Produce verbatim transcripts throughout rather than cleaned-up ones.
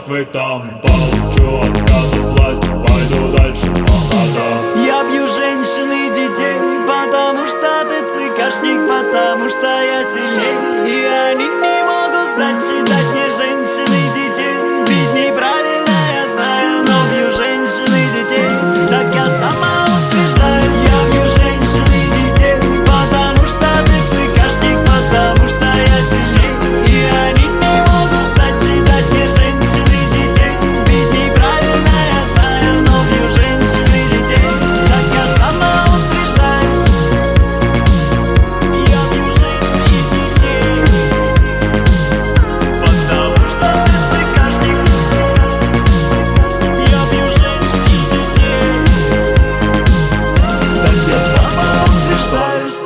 как вы там. Получу откат от власти, пойду дальше по ногам. Я бью женщин и детей, потому что ты цикашник, потому что я сильней. И они не могут знать, считать мне женщин и детей. Бить неправильно, я знаю, но бью женщин и детей. Так я сама утверждаюсь. Я бью женщин и детей, потому что ты цикашник, потому что я сильней. И они не могут знать, считать мне женщин и детей. Бить неправильно, я знаю, но бью женщин и детей. Так я сама утверждаюсь. Я бью женщин и детей, потому что ты цикашник. Я бью женщин и детей. Так я сама утверждаюсь.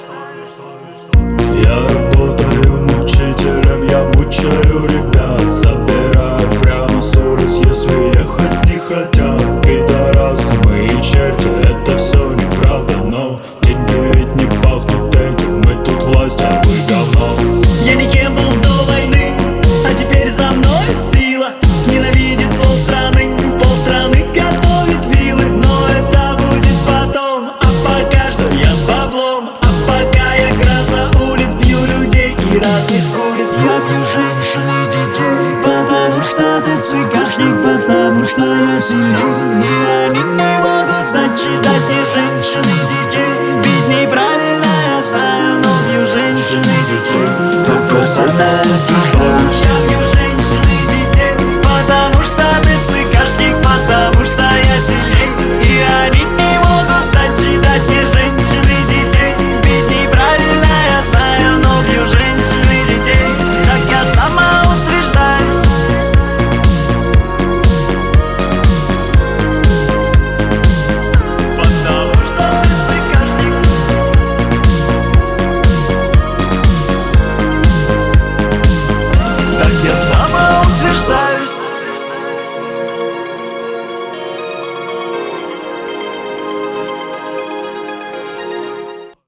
Я работаю мучителем, я мучаю ребят. Собираю прямо с улиц, если ехать не хотят. Пидорасы, мы и черти, это все неправда. Но деньги ведь не пахнут этим, мы тут власть, а вы говно. Я никем был до войны, а теперь за мной сила. Ненавидит полстраны, полстраны готовит вилы. Но это будет потом, а пока что я с баблом. А пока я гроза улиц, бью людей и разных куриц. Я бью женщин и детей, потому что ты цикашник, потому что я сильней. И они не могут знать, читать мне женщин и детей. Бить неправильно, я знаю, но бью женщин и детей. Так я сама утверждаюсь.